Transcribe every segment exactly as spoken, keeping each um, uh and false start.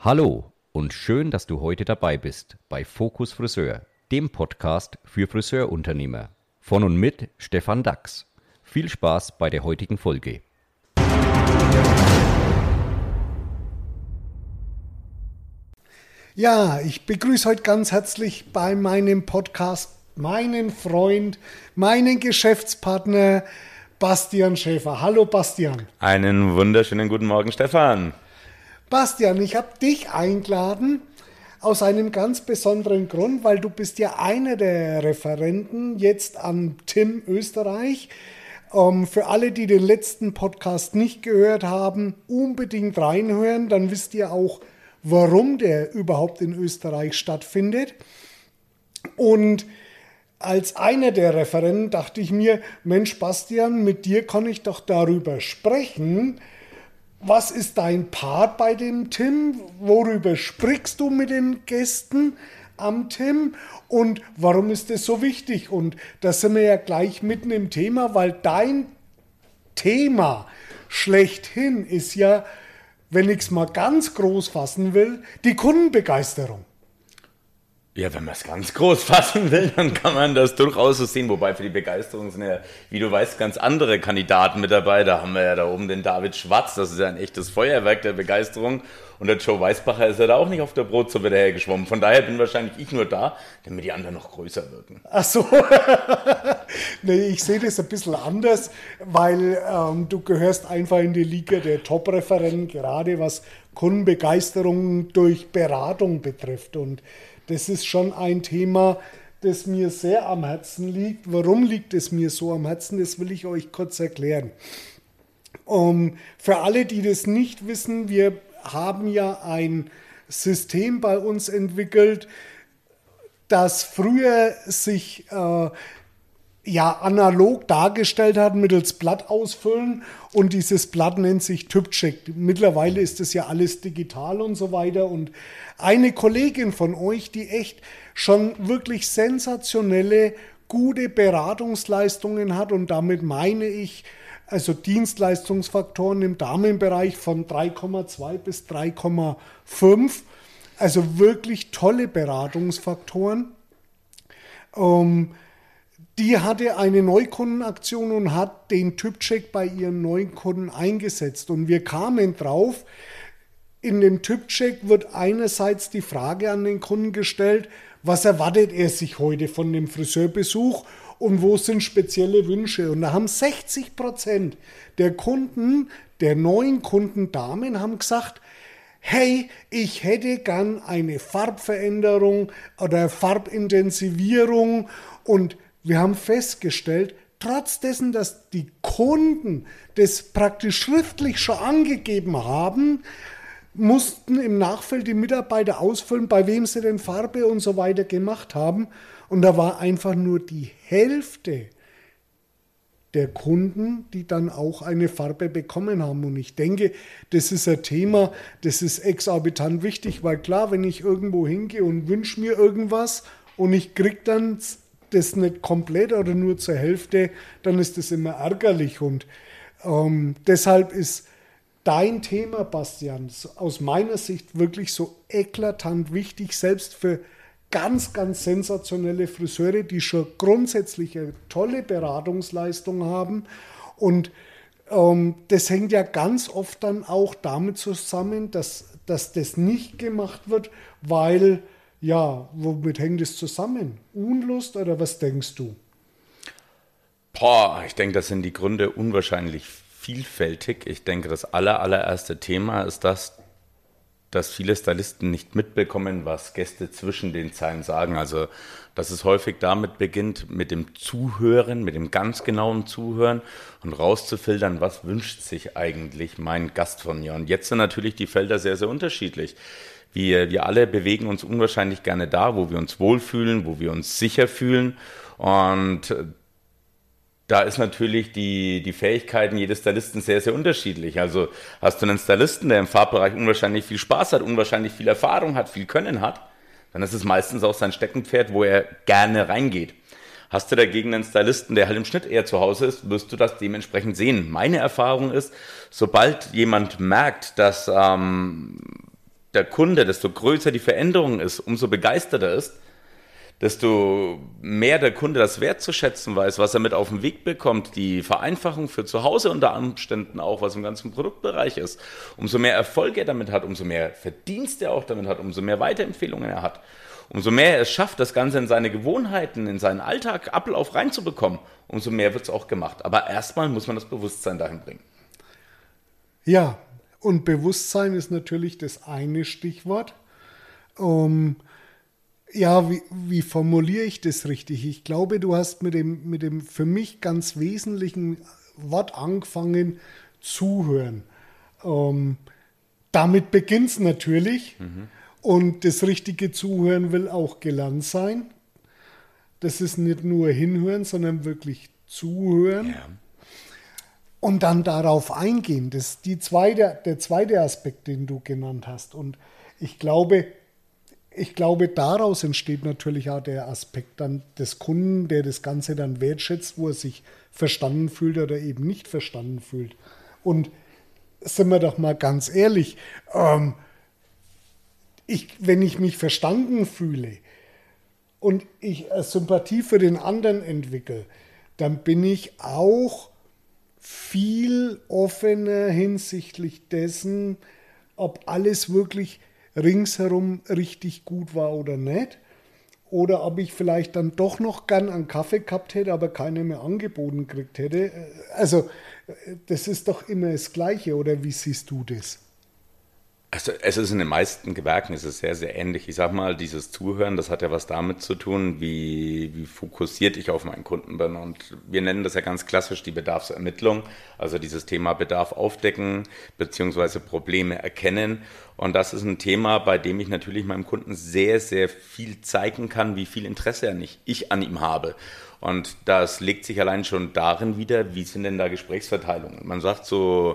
Hallo und schön, dass du heute dabei bist bei Fokus Friseur, dem Podcast für Friseurunternehmer. Von und mit Stefan Dachs. Viel Spaß bei der heutigen Folge. Ja, ich begrüße heute ganz herzlich bei meinem Podcast meinen Freund, meinen Geschäftspartner Bastian Schäfer. Hallo Bastian. Einen wunderschönen guten Morgen, Stefan. Bastian, ich habe dich eingeladen aus einem ganz besonderen Grund, weil du bist ja einer der Referenten jetzt am T I M Österreich. Um, für alle, die den letzten Podcast nicht gehört haben, unbedingt reinhören, dann wisst ihr auch, warum der überhaupt in Österreich stattfindet. Und als einer der Referenten dachte ich mir, Mensch Bastian, mit dir kann ich doch darüber sprechen. Was ist dein Part bei dem T I M? Worüber sprichst du mit den Gästen am T I M? Und warum ist das so wichtig? Und da sind wir ja gleich mitten im Thema, weil dein Thema schlechthin ist ja, wenn ich es mal ganz groß fassen will, die Kundenbegeisterung. Ja, wenn man es ganz groß fassen will, dann kann man das durchaus so sehen. Wobei für die Begeisterung sind ja, wie du weißt, ganz andere Kandidaten mit dabei. Da haben wir ja da oben den David Schwarz, das ist ja ein echtes Feuerwerk der Begeisterung. Und der Joe Weißbacher ist ja da auch nicht auf der Brotsuppe dahergeschwommen. Von daher bin wahrscheinlich ich nur da, damit die anderen noch größer wirken. Ach so. Nee, ich sehe das ein bisschen anders, weil ähm, du gehörst einfach in die Liga der Top-Referenten, gerade was Kundenbegeisterung durch Beratung betrifft. Und das ist schon ein Thema, das mir sehr am Herzen liegt. Warum liegt es mir so am Herzen? Das will ich euch kurz erklären. Um, für alle, die das nicht wissen, wir haben ja ein System bei uns entwickelt, das früher sich äh, ja analog dargestellt hat mittels Blatt ausfüllen, und dieses Blatt nennt sich TypCheck. Mittlerweile ist das ja alles digital und so weiter, und eine Kollegin von euch, die echt schon wirklich sensationelle, gute Beratungsleistungen hat, und damit meine ich also Dienstleistungsfaktoren im Damenbereich von drei Komma zwei bis drei Komma fünf, also wirklich tolle Beratungsfaktoren. Ähm, Die hatte eine Neukundenaktion und hat den TypCheck bei ihren neuen Kunden eingesetzt. Und wir kamen drauf, in dem TypCheck wird einerseits die Frage an den Kunden gestellt, was erwartet er sich heute von dem Friseurbesuch und wo sind spezielle Wünsche. Und da haben sechzig Prozent der Kunden, der neuen Kunden Damen, haben gesagt, hey, ich hätte gern eine Farbveränderung oder Farbintensivierung. Und wir haben festgestellt, trotz dessen, dass die Kunden das praktisch schriftlich schon angegeben haben, mussten im Nachfeld die Mitarbeiter ausfüllen, bei wem sie denn Farbe und so weiter gemacht haben. Und da war einfach nur die Hälfte der Kunden, die dann auch eine Farbe bekommen haben. Und ich denke, das ist ein Thema, das ist exorbitant wichtig, weil klar, wenn ich irgendwo hingehe und wünsche mir irgendwas und ich kriege dann das nicht komplett oder nur zur Hälfte, dann ist das immer ärgerlich. Und ähm, deshalb ist dein Thema, Bastian, aus meiner Sicht wirklich so eklatant wichtig, selbst für ganz, ganz sensationelle Friseure, die schon grundsätzlich eine tolle Beratungsleistung haben. Und ähm, das hängt ja ganz oft dann auch damit zusammen, dass, dass das nicht gemacht wird, weil, ja, womit hängt es zusammen? Unlust oder was denkst du? Boah, ich denke, das sind die Gründe unwahrscheinlich vielfältig. Ich denke, das aller, allererste Thema ist das, dass viele Stylisten nicht mitbekommen, was Gäste zwischen den Zeilen sagen. Also, dass es häufig damit beginnt, mit dem Zuhören, mit dem ganz genauen Zuhören und rauszufiltern, was wünscht sich eigentlich mein Gast von mir. Und jetzt sind natürlich die Felder sehr, sehr unterschiedlich. Wir, wir alle bewegen uns unwahrscheinlich gerne da, wo wir uns wohlfühlen, wo wir uns sicher fühlen. Und da ist natürlich die, die Fähigkeiten jedes Stylisten sehr, sehr unterschiedlich. Also hast du einen Stylisten, der im Farbbereich unwahrscheinlich viel Spaß hat, unwahrscheinlich viel Erfahrung hat, viel Können hat, dann ist es meistens auch sein Steckenpferd, wo er gerne reingeht. Hast du dagegen einen Stylisten, der halt im Schnitt eher zu Hause ist, wirst du das dementsprechend sehen. Meine Erfahrung ist, sobald jemand merkt, dass ähm, der Kunde, desto größer die Veränderung ist, umso begeisterter ist, desto mehr der Kunde das wertzuschätzen weiß, was er mit auf den Weg bekommt, die Vereinfachung für zu Hause unter Umständen auch, was im ganzen Produktbereich ist, umso mehr Erfolg er damit hat, umso mehr Verdienst er auch damit hat, umso mehr Weiterempfehlungen er hat, umso mehr er es schafft, das Ganze in seine Gewohnheiten, in seinen Alltag, Ablauf reinzubekommen, umso mehr wird es auch gemacht. Aber erstmal muss man das Bewusstsein dahin bringen. Ja, und Bewusstsein ist natürlich das eine Stichwort. Um, Ja, wie, wie formuliere ich das richtig? Ich glaube, du hast mit dem, mit dem für mich ganz wesentlichen Wort angefangen, zuhören. Ähm, damit beginnt es natürlich. Mhm. Und das richtige Zuhören will auch gelernt sein. Das ist nicht nur hinhören, sondern wirklich zuhören. Ja. Und dann darauf eingehen. Das ist die zweite, der zweite Aspekt, den du genannt hast. Und ich glaube, Ich glaube, daraus entsteht natürlich auch der Aspekt dann des Kunden, der das Ganze dann wertschätzt, wo er sich verstanden fühlt oder eben nicht verstanden fühlt. Und sind wir doch mal ganz ehrlich, ähm, ich, wenn ich mich verstanden fühle und ich Sympathie für den anderen entwickle, dann bin ich auch viel offener hinsichtlich dessen, ob alles wirklich ringsherum richtig gut war oder nicht. Oder ob ich vielleicht dann doch noch gern einen Kaffee gehabt hätte, aber keiner mehr angeboten gekriegt hätte. Also das ist doch immer das Gleiche, oder wie siehst du das? Also es ist in den meisten Gewerken es ist sehr, sehr ähnlich. Ich sag mal, dieses Zuhören, das hat ja was damit zu tun, wie, wie fokussiert ich auf meinen Kunden bin. Und wir nennen das ja ganz klassisch die Bedarfsermittlung, also dieses Thema Bedarf aufdecken beziehungsweise Probleme erkennen. Und das ist ein Thema, bei dem ich natürlich meinem Kunden sehr, sehr viel zeigen kann, wie viel Interesse er nicht ich an ihm habe. Und das legt sich allein schon darin wieder, wie sind denn da Gesprächsverteilungen. Man sagt so,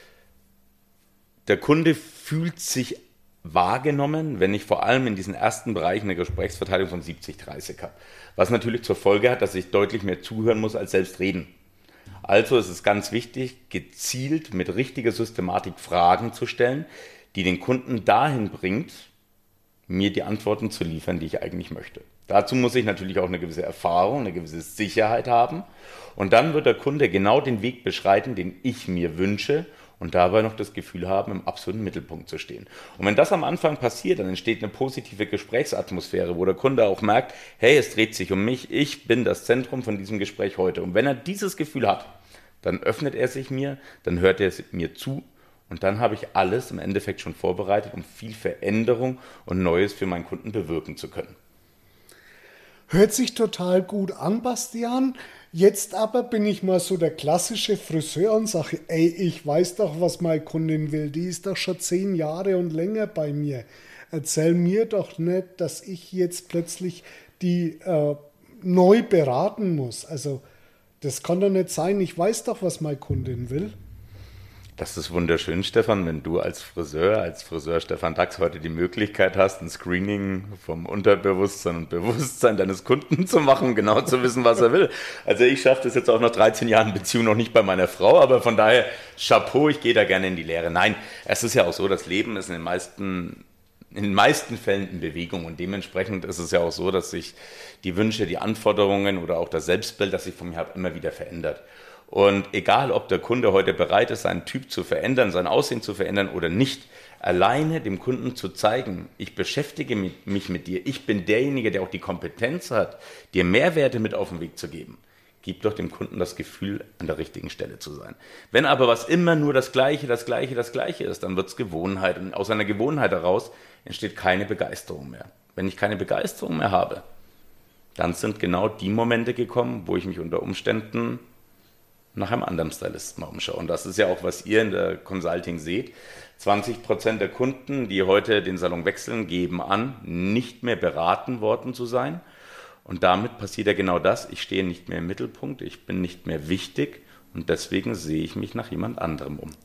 der Kunde fühlt sich wahrgenommen, wenn ich vor allem in diesen ersten Bereichen eine Gesprächsverteilung von siebzig dreißig habe. Was natürlich zur Folge hat, dass ich deutlich mehr zuhören muss als selbst reden. Also ist es ganz wichtig, gezielt mit richtiger Systematik Fragen zu stellen, die den Kunden dahin bringt, mir die Antworten zu liefern, die ich eigentlich möchte. Dazu muss ich natürlich auch eine gewisse Erfahrung, eine gewisse Sicherheit haben. Und dann wird der Kunde genau den Weg beschreiten, den ich mir wünsche, und dabei noch das Gefühl haben, im absoluten Mittelpunkt zu stehen. Und wenn das am Anfang passiert, dann entsteht eine positive Gesprächsatmosphäre, wo der Kunde auch merkt, hey, es dreht sich um mich, ich bin das Zentrum von diesem Gespräch heute. Und wenn er dieses Gefühl hat, dann öffnet er sich mir, dann hört er mir zu und dann habe ich alles im Endeffekt schon vorbereitet, um viel Veränderung und Neues für meinen Kunden bewirken zu können. Hört sich total gut an, Bastian. Jetzt aber bin ich mal so der klassische Friseur und sage, ey, ich weiß doch, was meine Kundin will. Die ist doch schon zehn Jahre und länger bei mir. Erzähl mir doch nicht, dass ich jetzt plötzlich die äh, neu beraten muss. Also das kann doch nicht sein. Ich weiß doch, was meine Kundin will. Das ist wunderschön, Stefan, wenn du als Friseur, als Friseur Stefan Dachs heute die Möglichkeit hast, ein Screening vom Unterbewusstsein und Bewusstsein deines Kunden zu machen, um genau zu wissen, was er will. Also ich schaffe das jetzt auch nach dreizehn Jahren Beziehung noch nicht bei meiner Frau, aber von daher Chapeau, ich gehe da gerne in die Lehre. Nein, es ist ja auch so, das Leben ist in den meisten, in den meisten Fällen in Bewegung und dementsprechend ist es ja auch so, dass sich die Wünsche, die Anforderungen oder auch das Selbstbild, das ich von mir habe, immer wieder verändert. Und egal, ob der Kunde heute bereit ist, seinen Typ zu verändern, sein Aussehen zu verändern oder nicht, alleine dem Kunden zu zeigen, ich beschäftige mich mit dir, ich bin derjenige, der auch die Kompetenz hat, dir Mehrwerte mit auf den Weg zu geben, gibt doch dem Kunden das Gefühl, an der richtigen Stelle zu sein. Wenn aber was immer nur das Gleiche, das Gleiche, das Gleiche ist, dann wird es Gewohnheit. Und aus einer Gewohnheit heraus entsteht keine Begeisterung mehr. Wenn ich keine Begeisterung mehr habe, dann sind genau die Momente gekommen, wo ich mich unter Umständen nach einem anderen Stylisten mal umschauen. Und das ist ja auch, was ihr in der Consulting seht. zwanzig Prozent der Kunden, die heute den Salon wechseln, geben an, nicht mehr beraten worden zu sein. Und damit passiert ja genau das. Ich stehe nicht mehr im Mittelpunkt, ich bin nicht mehr wichtig und deswegen sehe ich mich nach jemand anderem um.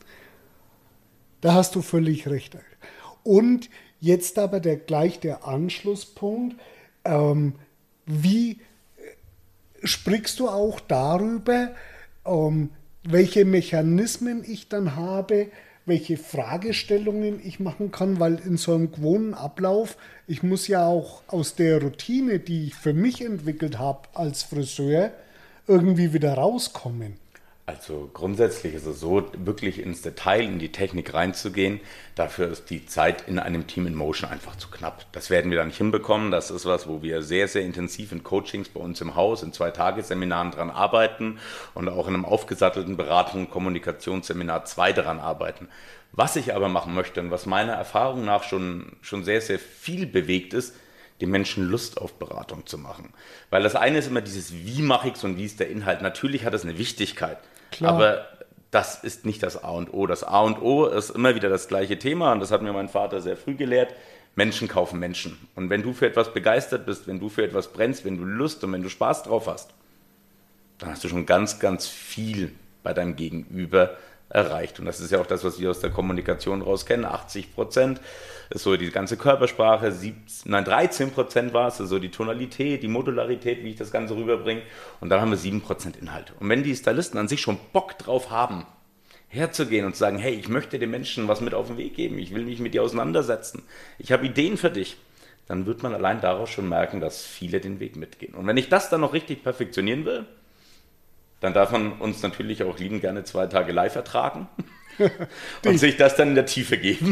Da hast du völlig recht. Und jetzt aber der, gleich der Anschlusspunkt. Ähm, wie sprichst du auch darüber, Um, welche Mechanismen ich dann habe, welche Fragestellungen ich machen kann, weil in so einem gewohnten Ablauf, ich muss ja auch aus der Routine, die ich für mich entwickelt habe als Friseur, irgendwie wieder rauskommen. Also grundsätzlich ist es so, wirklich ins Detail, in die Technik reinzugehen, dafür ist die Zeit in einem Team in Motion einfach zu knapp. Das werden wir da nicht hinbekommen. Das ist was, wo wir sehr, sehr intensiv in Coachings bei uns im Haus, in zwei Tagesseminaren dran arbeiten und auch in einem aufgesattelten Beratung- und Kommunikationsseminar zwei dran arbeiten. Was ich aber machen möchte und was meiner Erfahrung nach schon, schon sehr, sehr viel bewegt ist, den Menschen Lust auf Beratung zu machen. Weil das eine ist immer dieses, wie mache ich es und wie ist der Inhalt. Natürlich hat es eine Wichtigkeit, Klar. aber das ist nicht das A und O. Das A und O ist immer wieder das gleiche Thema und das hat mir mein Vater sehr früh gelehrt. Menschen kaufen Menschen. Und wenn du für etwas begeistert bist, wenn du für etwas brennst, wenn du Lust und wenn du Spaß drauf hast, dann hast du schon ganz, ganz viel bei deinem Gegenüber erreicht. Und das ist ja auch das, was wir aus der Kommunikation raus kennen. achtzig Prozent ist so die ganze Körpersprache, siebzehn, nein, dreizehn Prozent war es, so die Tonalität, die Modularität, wie ich das Ganze rüberbringe. Und dann haben wir sieben Prozent Inhalte. Und wenn die Stylisten an sich schon Bock drauf haben, herzugehen und zu sagen, hey, ich möchte den Menschen was mit auf den Weg geben, ich will mich mit dir auseinandersetzen, ich habe Ideen für dich, dann wird man allein daraus schon merken, dass viele den Weg mitgehen. Und wenn ich das dann noch richtig perfektionieren will, dann darf man uns natürlich auch lieben gerne zwei Tage live ertragen und sich das dann in der Tiefe geben.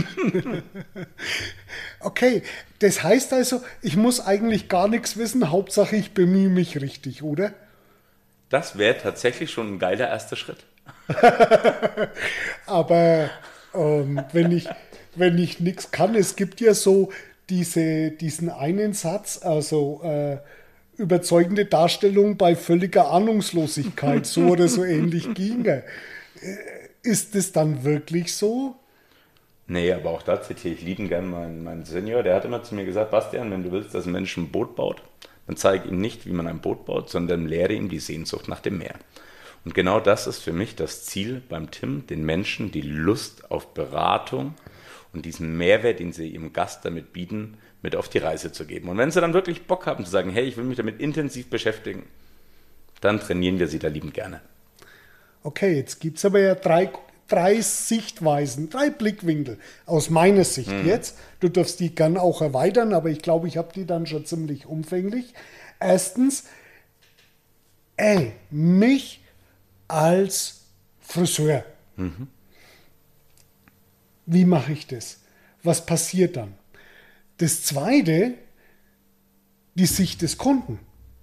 Okay, das heißt also, ich muss eigentlich gar nichts wissen, Hauptsache ich bemühe mich richtig, oder? Das wäre tatsächlich schon ein geiler erster Schritt. Aber ähm, wenn ich, wenn ich nichts kann, es gibt ja so diese, diesen einen Satz, also äh, überzeugende Darstellung bei völliger Ahnungslosigkeit, so oder so ähnlich ginge. Ist es dann wirklich so? Nee, aber auch da zitiere ich liebend gern meinen, meinen Senior, der hat immer zu mir gesagt, Bastian, wenn du willst, dass ein Mensch ein Boot baut, dann zeige ihm nicht, wie man ein Boot baut, sondern lehre ihm die Sehnsucht nach dem Meer. Und genau das ist für mich das Ziel beim Tim, den Menschen die Lust auf Beratung und diesen Mehrwert, den sie ihrem Gast damit bieten, mit auf die Reise zu geben. Und wenn sie dann wirklich Bock haben zu sagen, hey, ich will mich damit intensiv beschäftigen, dann trainieren wir sie da liebend gerne. Okay, jetzt gibt es aber ja drei, drei Sichtweisen, drei Blickwinkel aus meiner Sicht mhm. jetzt. Du darfst die gerne auch erweitern, aber ich glaube, ich habe die dann schon ziemlich umfänglich. Erstens, ey, mich als Friseur. Mhm. Wie mache ich das? Was passiert dann? Das zweite, die Sicht des Kunden.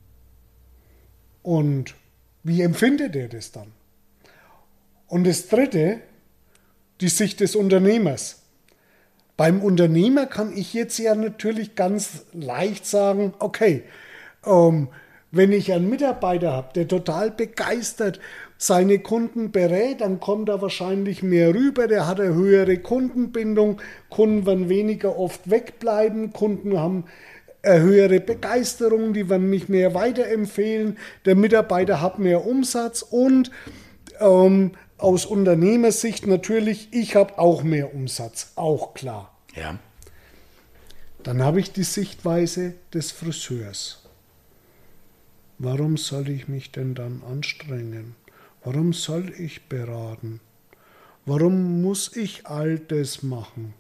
Und wie empfindet er das dann? Und das dritte, die Sicht des Unternehmers. Beim Unternehmer kann ich jetzt ja natürlich ganz leicht sagen, okay, ähm, wenn ich einen Mitarbeiter habe, der total begeistert seine Kunden berät, dann kommt er wahrscheinlich mehr rüber, der hat eine höhere Kundenbindung, Kunden werden weniger oft wegbleiben, Kunden haben eine höhere Begeisterung, die werden mich mehr weiterempfehlen, der Mitarbeiter hat mehr Umsatz und ähm, aus Unternehmersicht natürlich, ich habe auch mehr Umsatz, auch klar. Ja. Dann habe ich die Sichtweise des Friseurs. Warum soll ich mich denn dann anstrengen? Warum soll ich beraten? Warum muss ich all das machen?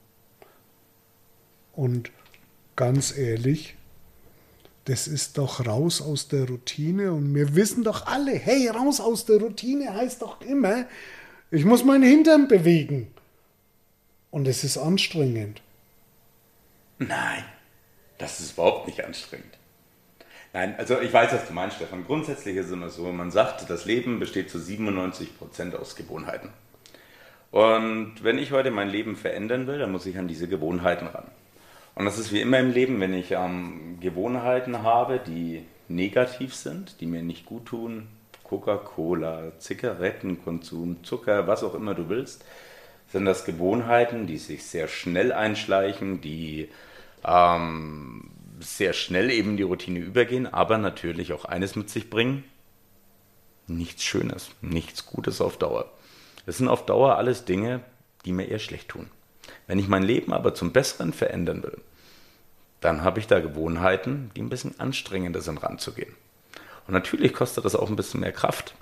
Und ganz ehrlich, das ist doch raus aus der Routine und wir wissen doch alle, hey, raus aus der Routine heißt doch immer, ich muss meinen Hintern bewegen. Und es ist anstrengend. Nein, das ist überhaupt nicht anstrengend. Nein, also ich weiß, was du meinst, Stefan. Grundsätzlich ist es immer so, man sagt, das Leben besteht zu siebenundneunzig Prozent aus Gewohnheiten. Und wenn ich heute mein Leben verändern will, dann muss ich an diese Gewohnheiten ran. Und das ist wie immer im Leben, wenn ich ähm, Gewohnheiten habe, die negativ sind, die mir nicht gut tun, Coca-Cola, Zigarettenkonsum, Zucker, was auch immer du willst, sind das Gewohnheiten, die sich sehr schnell einschleichen, die ähm, sehr schnell eben die Routine übergehen, aber natürlich auch eines mit sich bringen, nichts Schönes, nichts Gutes auf Dauer. Das sind auf Dauer alles Dinge, die mir eher schlecht tun. Wenn ich mein Leben aber zum Besseren verändern will, dann habe ich da Gewohnheiten, die ein bisschen anstrengender sind, ranzugehen. Und natürlich kostet das auch ein bisschen mehr Kraft,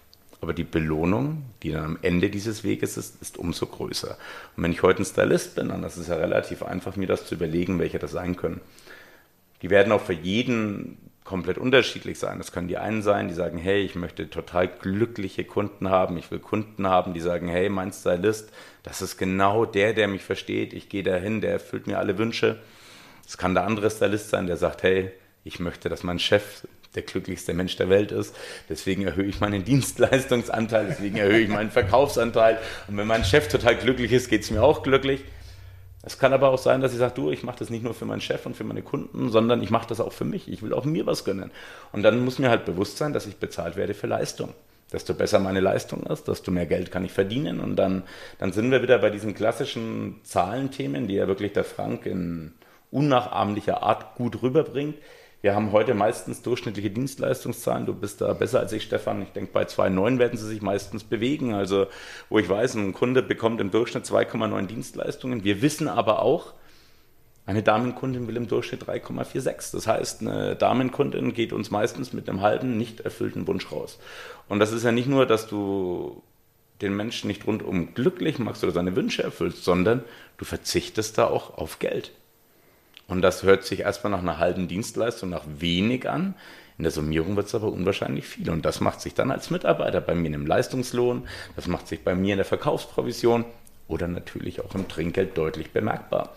aber die Belohnung, die dann am Ende dieses Weges ist, ist umso größer. Und wenn ich heute ein Stylist bin, dann ist es ja relativ einfach, mir das zu überlegen, welche das sein können. Die werden auch für jeden komplett unterschiedlich sein. Das können die einen sein, die sagen, hey, ich möchte total glückliche Kunden haben. Ich will Kunden haben, die sagen, hey, mein Stylist, das ist genau der, der mich versteht. Ich gehe dahin, der erfüllt mir alle Wünsche. Es kann der andere Stylist sein, der sagt, hey, ich möchte, dass mein Chef der glücklichste Mensch der Welt ist. Deswegen erhöhe ich meinen Dienstleistungsanteil, deswegen erhöhe ich meinen Verkaufsanteil. Und wenn mein Chef total glücklich ist, geht es mir auch glücklich. Es kann aber auch sein, dass ich sage, du, ich mache das nicht nur für meinen Chef und für meine Kunden, sondern ich mache das auch für mich. Ich will auch mir was gönnen. Und dann muss mir halt bewusst sein, dass ich bezahlt werde für Leistung. Desto besser meine Leistung ist, desto mehr Geld kann ich verdienen. Und dann, dann sind wir wieder bei diesen klassischen Zahlenthemen, die ja wirklich der Frank in unnachahmlicher Art gut rüberbringt. Wir haben heute meistens durchschnittliche Dienstleistungszahlen. Du bist da besser als ich, Stefan. Ich denke, bei zwei Komma neun werden sie sich meistens bewegen. Also, wo ich weiß, ein Kunde bekommt im Durchschnitt zwei Komma neun Dienstleistungen. Wir wissen aber auch, eine Damenkundin will im Durchschnitt drei Komma sechsundvierzig. Das heißt, eine Damenkundin geht uns meistens mit einem halben, nicht erfüllten Wunsch raus. Und das ist ja nicht nur, dass du den Menschen nicht rundum glücklich machst oder seine Wünsche erfüllst, sondern du verzichtest da auch auf Geld. Und das hört sich erstmal nach einer halben Dienstleistung, nach wenig an. In der Summierung wird es aber unwahrscheinlich viel. Und das macht sich dann als Mitarbeiter bei mir in dem Leistungslohn, das macht sich bei mir in der Verkaufsprovision oder natürlich auch im Trinkgeld deutlich bemerkbar.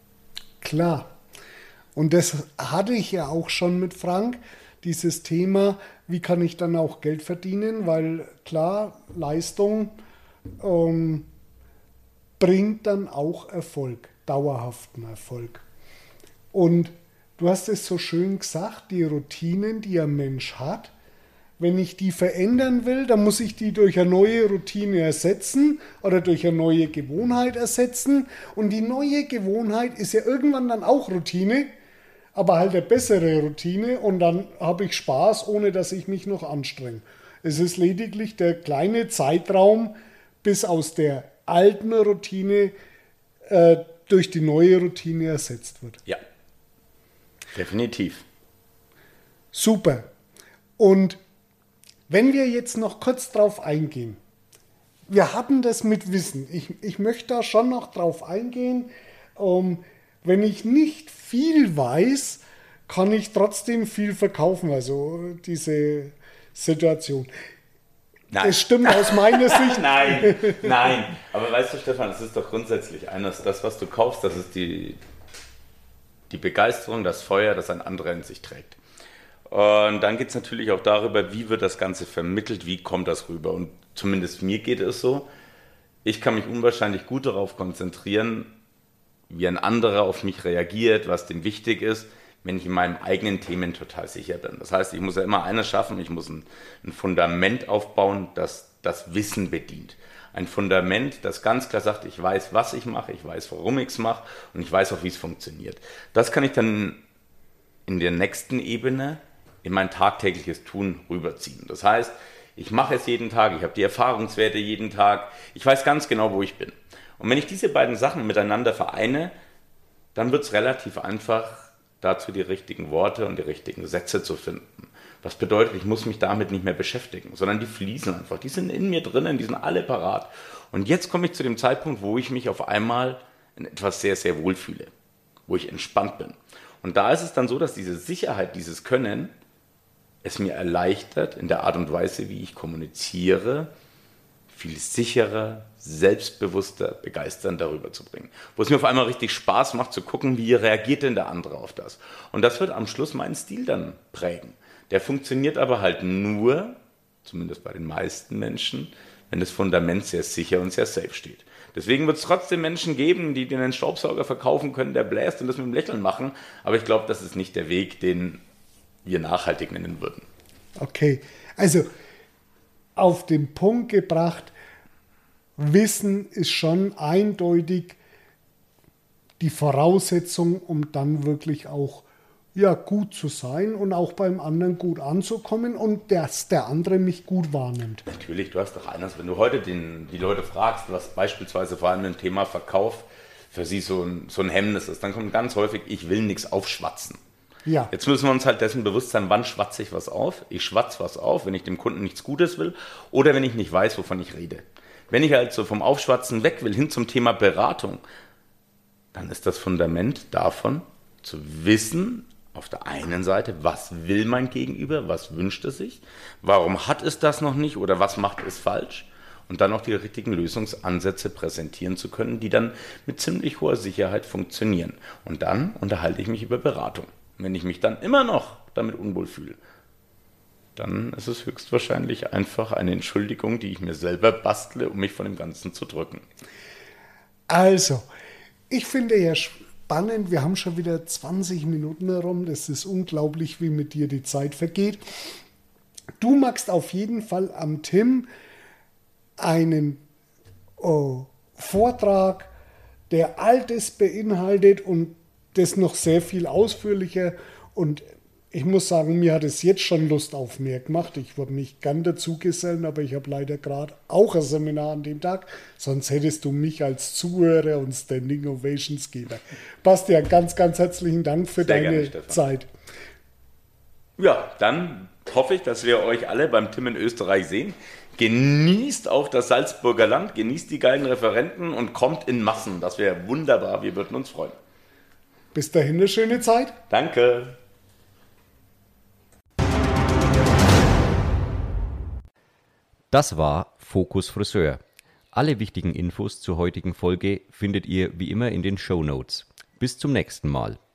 Klar. Und das hatte ich ja auch schon mit Frank, dieses Thema, wie kann ich dann auch Geld verdienen? Weil klar, Leistung ähm, bringt dann auch Erfolg, dauerhaften Erfolg. Und du hast es so schön gesagt, die Routinen, die ein Mensch hat, wenn ich die verändern will, dann muss ich die durch eine neue Routine ersetzen oder durch eine neue Gewohnheit ersetzen. Und die neue Gewohnheit ist ja irgendwann dann auch Routine, aber halt eine bessere Routine und dann habe ich Spaß, ohne dass ich mich noch anstrenge. Es ist lediglich der kleine Zeitraum, bis aus der alten Routine äh, durch die neue Routine ersetzt wird. Ja. Definitiv. Super. Und wenn wir jetzt noch kurz drauf eingehen, wir hatten das mit Wissen. Ich, ich möchte da schon noch drauf eingehen. Ähm, wenn ich nicht viel weiß, kann ich trotzdem viel verkaufen. Also diese Situation. Nein. Es stimmt aus meiner Sicht. Nein, nein. Aber weißt du, Stefan, es ist doch grundsätzlich eines, das, was du kaufst, das ist die... Die Begeisterung, das Feuer, das ein anderer in sich trägt. Und dann geht es natürlich auch darüber, wie wird das Ganze vermittelt, wie kommt das rüber. Und zumindest mir geht es so, ich kann mich unwahrscheinlich gut darauf konzentrieren, wie ein anderer auf mich reagiert, was dem wichtig ist, wenn ich in meinen eigenen Themen total sicher bin. Das heißt, ich muss ja immer eines schaffen, ich muss ein, ein Fundament aufbauen, das das Wissen bedient. Ein Fundament, das ganz klar sagt, ich weiß, was ich mache, ich weiß, warum ich es mache und ich weiß auch, wie es funktioniert. Das kann ich dann in der nächsten Ebene in mein tagtägliches Tun rüberziehen. Das heißt, ich mache es jeden Tag, ich habe die Erfahrungswerte jeden Tag, ich weiß ganz genau, wo ich bin. Und wenn ich diese beiden Sachen miteinander vereine, dann wird es relativ einfach, dazu die richtigen Worte und die richtigen Sätze zu finden. Was bedeutet, ich muss mich damit nicht mehr beschäftigen, sondern die fließen einfach. Die sind in mir drinnen, die sind alle parat. Und jetzt komme ich zu dem Zeitpunkt, wo ich mich auf einmal in etwas sehr, sehr wohl fühle, wo ich entspannt bin. Und da ist es dann so, dass diese Sicherheit, dieses Können, es mir erleichtert, in der Art und Weise, wie ich kommuniziere, viel sicherer, selbstbewusster, begeisternd darüber zu bringen. Wo es mir auf einmal richtig Spaß macht, zu gucken, wie reagiert denn der andere auf das. Und das wird am Schluss meinen Stil dann prägen. Der funktioniert aber halt nur, zumindest bei den meisten Menschen, wenn das Fundament sehr sicher und sehr safe steht. Deswegen wird es trotzdem Menschen geben, die den Staubsauger verkaufen können, der bläst und das mit dem Lächeln machen. Aber ich glaube, das ist nicht der Weg, den wir nachhaltig nennen würden. Okay, also auf den Punkt gebracht, Wissen ist schon eindeutig die Voraussetzung, um dann wirklich auch ja, gut zu sein und auch beim anderen gut anzukommen und dass der andere mich gut wahrnimmt. Natürlich, du hast doch eines, wenn du heute den, die Leute fragst, was beispielsweise vor allem im Thema Verkauf für sie so ein, so ein Hemmnis ist, dann kommt ganz häufig, ich will nichts aufschwatzen. Ja. Jetzt müssen wir uns halt dessen bewusst sein, wann schwatze ich was auf. Ich schwatze was auf, wenn ich dem Kunden nichts Gutes will oder wenn ich nicht weiß, wovon ich rede. Wenn ich also vom Aufschwatzen weg will, hin zum Thema Beratung, dann ist das Fundament davon, zu wissen, auf der einen Seite, was will mein Gegenüber, was wünscht es sich, warum hat es das noch nicht oder was macht es falsch und dann auch die richtigen Lösungsansätze präsentieren zu können, die dann mit ziemlich hoher Sicherheit funktionieren. Und dann unterhalte ich mich über Beratung. Wenn ich mich dann immer noch damit unwohl fühle, dann ist es höchstwahrscheinlich einfach eine Entschuldigung, die ich mir selber bastle, um mich von dem Ganzen zu drücken. Also, ich finde ja spannend, wir haben schon wieder zwanzig Minuten herum, das ist unglaublich, wie mit dir die Zeit vergeht. Du magst auf jeden Fall am Tim einen oh, Vortrag, der Altes beinhaltet und das noch sehr viel ausführlicher, und ich muss sagen, mir hat es jetzt schon Lust auf mehr gemacht. Ich würde mich gern dazu gesellen, aber ich habe leider gerade auch ein Seminar an dem Tag. Sonst hättest du mich als Zuhörer und Standing Ovations Geber. Bastian, ganz, ganz herzlichen Dank für Sehr deine gerne, Zeit. Ja, dann hoffe ich, dass wir euch alle beim Tim in Österreich sehen. Genießt auch das Salzburger Land, genießt die geilen Referenten und kommt in Massen. Das wäre wunderbar, wir würden uns freuen. Bis dahin eine schöne Zeit. Danke. Das war Fokus Friseur. Alle wichtigen Infos zur heutigen Folge findet ihr wie immer in den Shownotes. Bis zum nächsten Mal.